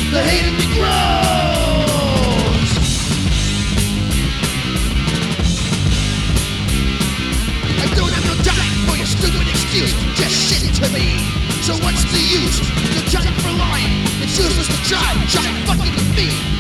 the hate in me grows. I don't have no time for your stupid excuse. Just shit to me. So what's the use? You're trying for lying. It's useless to try fucking with me.